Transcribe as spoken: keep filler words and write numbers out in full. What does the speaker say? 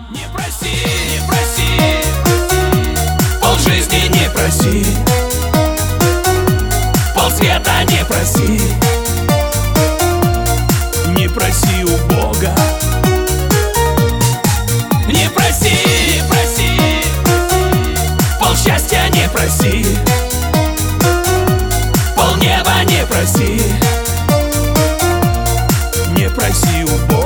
Не проси, не проси, полжизни не проси, полсвета не проси. Не проси у Бога. Не проси, не проси, полсчастья не проси, полнеба не проси. Не проси у Бога.